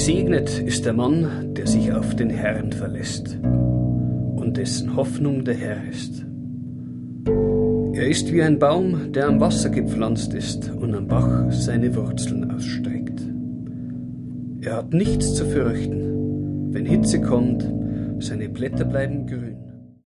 Gesegnet ist der Mann, der sich auf den Herrn verlässt und dessen Hoffnung der Herr ist. Er ist wie ein Baum, der am Wasser gepflanzt ist und am Bach seine Wurzeln ausstreckt. Er hat nichts zu fürchten, wenn Hitze kommt, seine Blätter bleiben grün.